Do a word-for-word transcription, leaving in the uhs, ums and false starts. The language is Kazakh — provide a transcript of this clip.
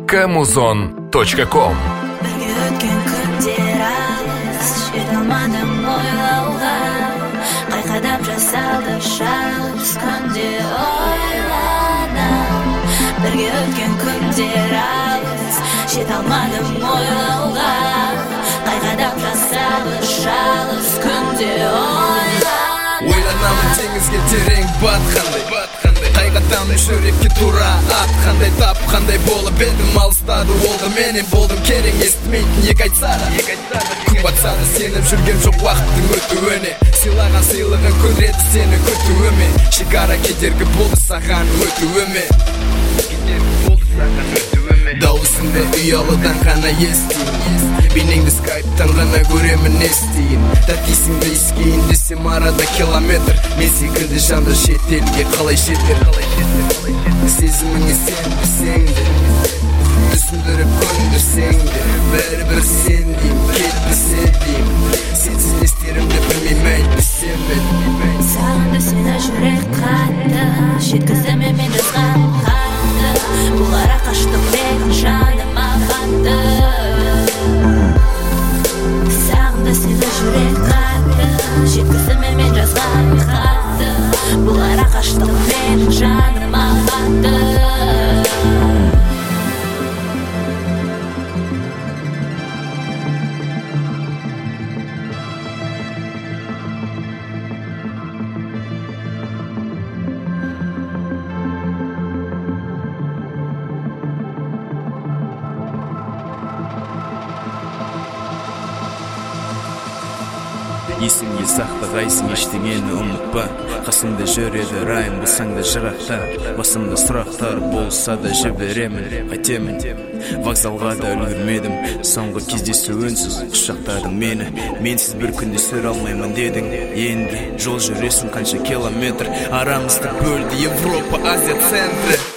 собака музон точка ком. Қайқадам жасалды шалыс күнде ойланам. Бірге өткен күндер алыс, жете алмадым ойлауға. Қайқадам жасалды шалыс күнде ойланам. Ойланамын теңізге терең батқандай, қайғатам жүрекке тура атқандай. Тапқандай болып едім, алыстады ол да менен болдым керең. Естімейтін екі айтса да, күн батса да сеніп жүрген жоқ уақыттың өтуіне. Сыйлаған сыйлығын көреді сені күтуіме. Шекара кедергі болды саған өтуіме. Дауысыңды ұялыдан ғана естейін, бейнеңді скайптан ғана көремін естейін. Тәттейсіңді искейін десем арада километр, мен секілді жанды шетелге қалай жетер. Сезіміңе сен білсеңді, түсіндіріп көндірсең де, бәрібір сен дейм, кетпесе дейм. Сенсіз не істерімді білмеймін, әйтпесем білмеймін. Сағынды сені жүрек қатты, жеткіздіме мен жазған хатты. Бұл ара қаштық менің жаныма батты. Сағынды сені жүрек қатты, жеткіздіме мен жазған хатты. Бұл ара қаштық менің жаныма батты. Есіңе сақтағайсың, ештеңені ұмытпа. Қасыңда жүреді райым, болсаң да жырақта. Басымда сұрақтар болса да жіберемін, қайтемін. Вокзалға да үлгірмедім, соңғы кездесу үнсіз құшақтадың мені. Менсіз бір күнде сүре алмаймын дедің. Енді жол жүресің қанша километр, арамызды бөлді Европа, Азия центрі.